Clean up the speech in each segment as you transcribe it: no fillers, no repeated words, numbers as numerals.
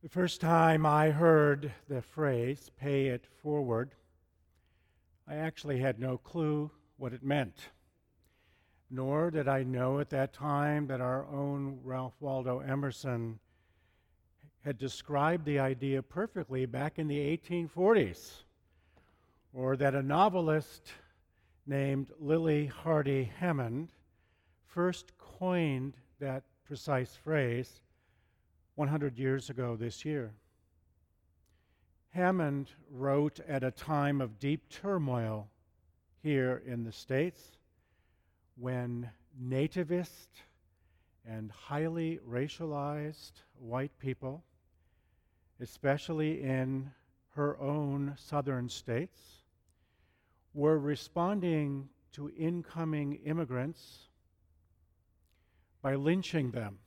The first time I heard the phrase, pay it forward, I actually had no clue what it meant. Nor did I know at that time that our own Ralph Waldo Emerson had described the idea perfectly back in the 1840s, or that a novelist named Lily Hardy Hammond first coined that precise phrase 100 years ago this year. Hammond wrote at a time of deep turmoil here in the States when nativist and highly racialized white people, especially in her own southern states, were responding to incoming immigrants by lynching them,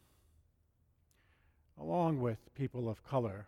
along with people of color.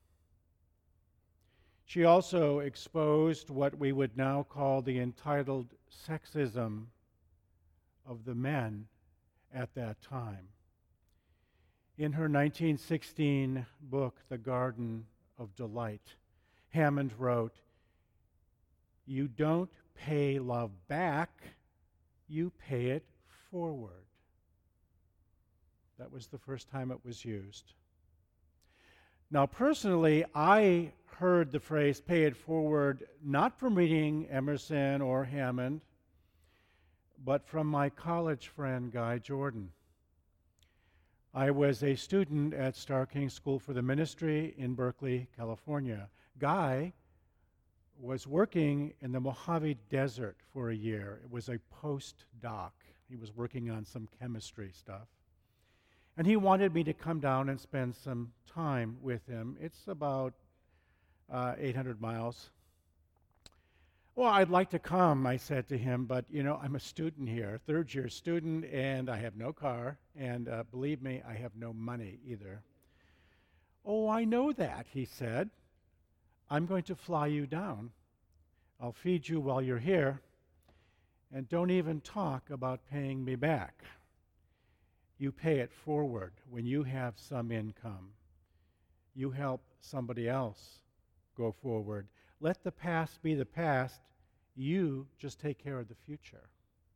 She also exposed what we would now call the entitled sexism of the men at that time. In her 1916 book, The Garden of Delight, Hammond wrote, "You don't pay love back, you pay it forward." That was the first time it was used. Now, personally, I heard the phrase pay it forward not from reading Emerson or Hammond, but from my college friend, Guy Jordan. I was a student at Starr King School for the Ministry in Berkeley, California. Guy was working in the Mojave Desert for a year. It was a postdoc. He was working on some chemistry stuff. And he wanted me to come down and spend some time with him. It's about 800 miles. Well, I'd like to come, I said to him, but I'm a student here, third-year student, and I have no car, and believe me, I have no money either. "Oh, I know that," he said. "I'm going to fly you down. I'll feed you while you're here, and don't even talk about paying me back. You pay it forward when you have some income. You help somebody else go forward. Let the past be the past. You just take care of the future."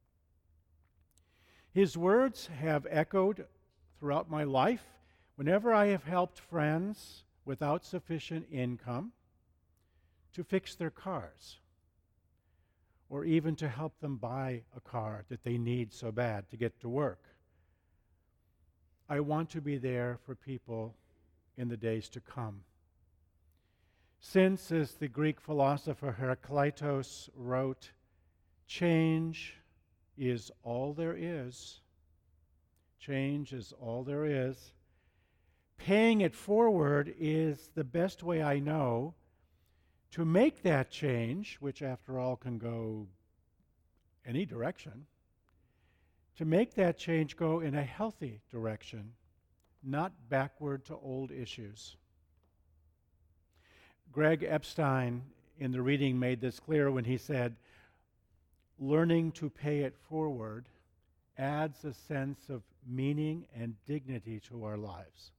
His words have echoed throughout my life whenever I have helped friends without sufficient income to fix their cars, or even to help them buy a car that they need so bad to get to work. I want to be there for people in the days to come. Since, as the Greek philosopher Heraclitus wrote, change is all there is. Change is all there is. Paying it forward is the best way I know to make that change, which after all can go any direction, to make that change go in a healthy direction, not backward to old issues. Greg Epstein in the reading made this clear when he said, "Learning to pay it forward adds a sense of meaning and dignity to our lives."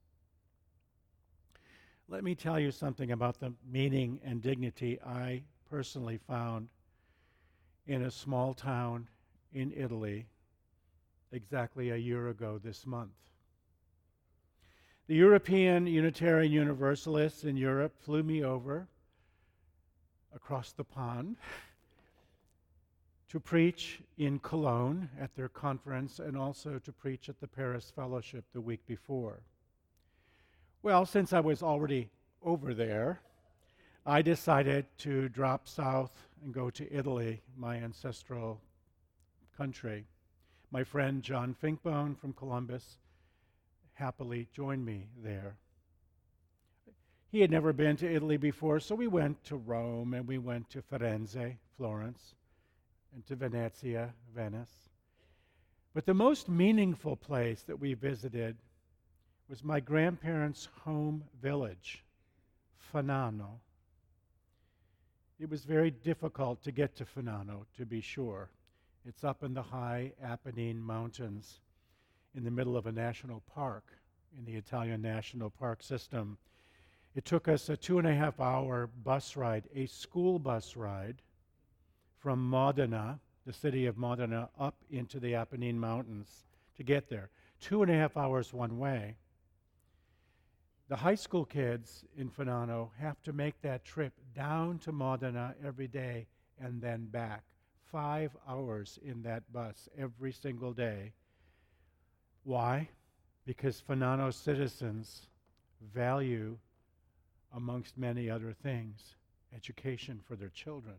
Let me tell you something about the meaning and dignity I personally found in a small town in Italy exactly a year ago this month. The European Unitarian Universalists in Europe flew me over across the pond to preach in Cologne at their conference and also to preach at the Paris Fellowship the week before. Well, since I was already over there, I decided to drop south and go to Italy, my ancestral country. My friend John Finkbone from Columbus happily joined me there. He had never been to Italy before, so we went to Rome and we went to Firenze, Florence, and to Venezia, Venice. But the most meaningful place that we visited was my grandparents' home village, Fanano. It was very difficult to get to Fanano, to be sure. It's up in the high Apennine Mountains in the middle of a national park in the Italian national park system. It took us a 2.5-hour bus ride, a school bus ride, from Modena, the city of Modena, up into the Apennine Mountains to get there. 2.5 hours one way. The high school kids in Fanano have to make that trip down to Modena every day and then back. 5 hours in that bus every single day. Why? Because Fanano citizens value, amongst many other things, education for their children.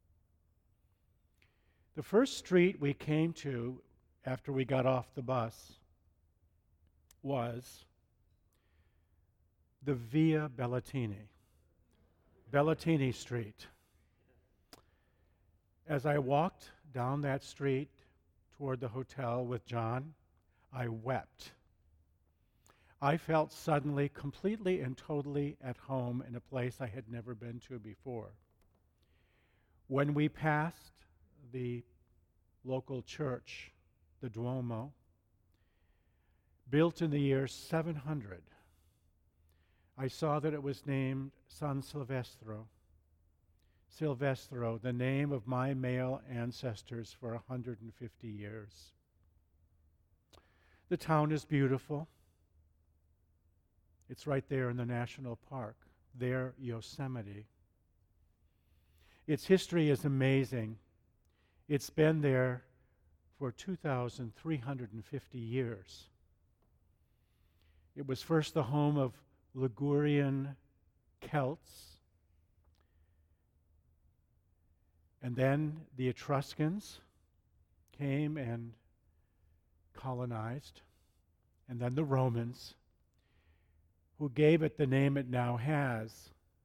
The first street we came to after we got off the bus was the Via Bellatini, Bellatini Street. As I walked down that street toward the hotel with John, I wept. I felt suddenly completely and totally at home in a place I had never been to before. When we passed the local church, the Duomo, built in the year 700, I saw that it was named San Silvestro. Silvestro, the name of my male ancestors for 150 years. The town is beautiful. It's right there in the national park, there, Yosemite. Its history is amazing. It's been there for 2,350 years. It was first the home of Ligurian Celts, and then the Etruscans came and colonized, and then the Romans, who gave it the name it now has.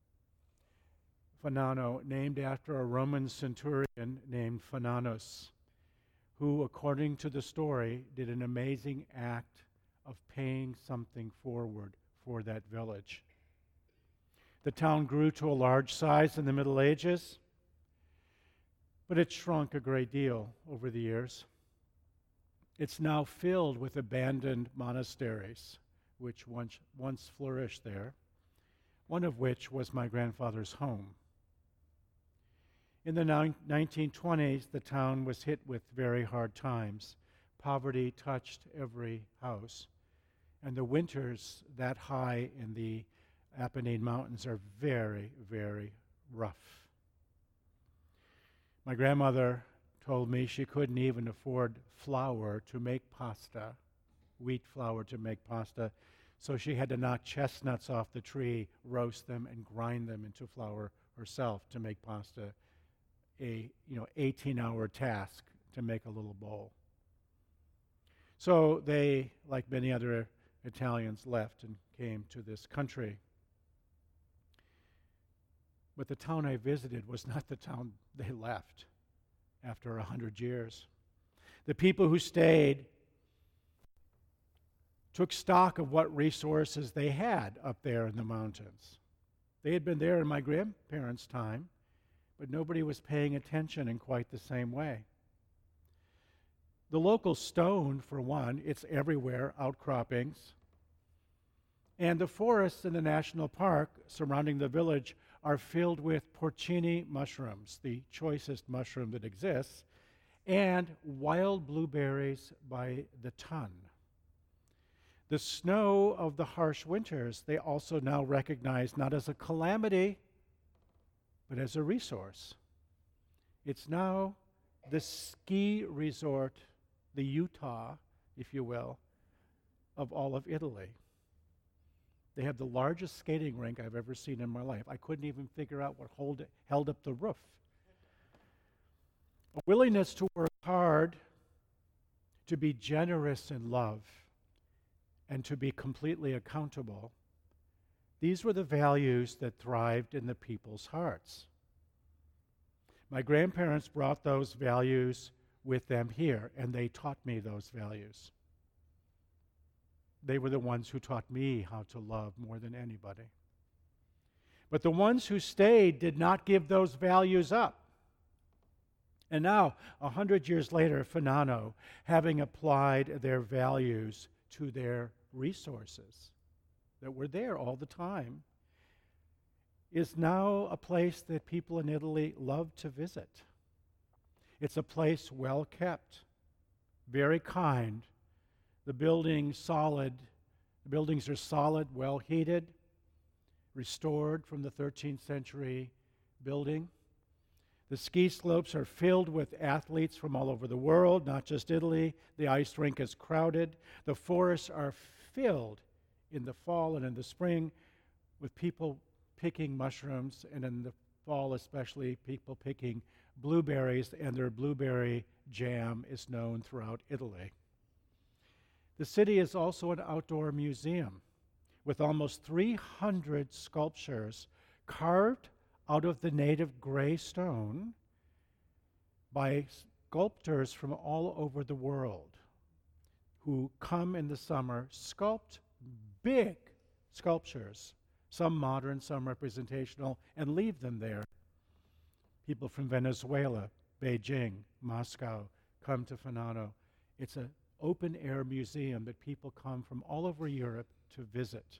Fanano, named after a Roman centurion named Fananus, who, according to the story, did an amazing act of paying something forward for that village. The town grew to a large size in the Middle Ages, but it shrunk a great deal over the years. It's now filled with abandoned monasteries, which once flourished there, one of which was my grandfather's home. In the 1920s, the town was hit with very hard times. Poverty touched every house, and the winters that high in the Apennine Mountains are very, very rough. My grandmother told me she couldn't even afford flour to make pasta, wheat flour to make pasta, so she had to knock chestnuts off the tree, roast them, and grind them into flour herself to make pasta. 18-hour task to make a little bowl. So they, like many other Italians, left and came to this country. But the town I visited was not the town they left after 100 years. The people who stayed took stock of what resources they had up there in the mountains. They had been there in my grandparents' time, but nobody was paying attention in quite the same way. The local stone, for one, it's everywhere, outcroppings. And the forests in the national park surrounding the village are filled with porcini mushrooms, the choicest mushroom that exists, and wild blueberries by the ton. The snow of the harsh winters, they also now recognize not as a calamity, but as a resource. It's now the ski resort, the Utah, if you will, of all of Italy. They have the largest skating rink I've ever seen in my life. I couldn't even figure out what held up the roof. A willingness to work hard, to be generous in love, and to be completely accountable. These were the values that thrived in the people's hearts. My grandparents brought those values with them here, and they taught me those values. They were the ones who taught me how to love more than anybody. But the ones who stayed did not give those values up. And now, 100 years later, Fanano, having applied their values to their resources that were there all the time, is now a place that people in Italy love to visit. It's a place well kept, very kind. The buildings are solid, well heated, restored from the 13th century building. The ski slopes are filled with athletes from all over the world, not just Italy. The ice rink is crowded. The forests are filled in the fall and in the spring with people picking mushrooms, and in the fall especially people picking blueberries, and their blueberry jam is known throughout Italy. The city is also an outdoor museum with almost 300 sculptures carved out of the native gray stone by sculptors from all over the world who come in the summer, sculpt big sculptures, some modern, some representational, and leave them there. People from Venezuela, Beijing, Moscow come to Fanato. It's an open-air museum that people come from all over Europe to visit.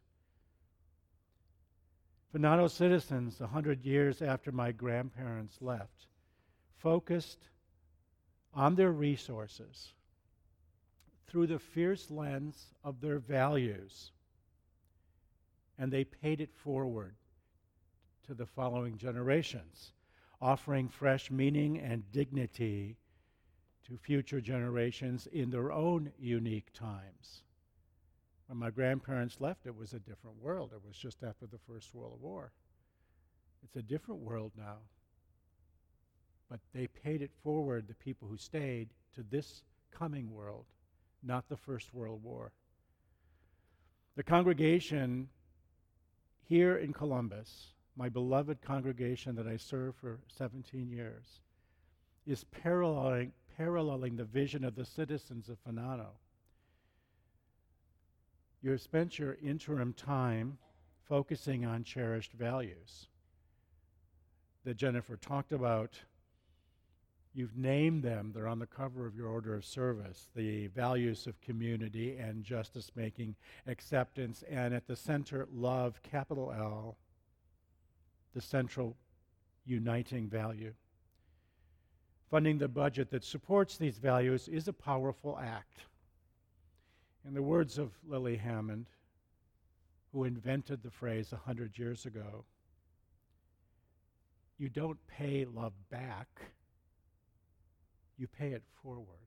Fanato citizens, 100 years after my grandparents left, focused on their resources through the fierce lens of their values, and they paid it forward to the following generations, offering fresh meaning and dignity to future generations in their own unique times. When my grandparents left, it was a different world. It was just after the First World War. It's a different world now. But they paid it forward, the people who stayed, to this coming world, not the First World War. The congregation here in Columbus, my beloved congregation that I served for 17 years, is paralleling the vision of the citizens of Fanato. You have spent your interim time focusing on cherished values that Jennifer talked about. You've named them. They're on the cover of your order of service. The values of community and justice-making, acceptance, and at the center, love, capital L, the central uniting value. Funding the budget that supports these values is a powerful act. In the words of Lily Hammond, who invented the phrase 100 years ago, you don't pay love back, you pay it forward.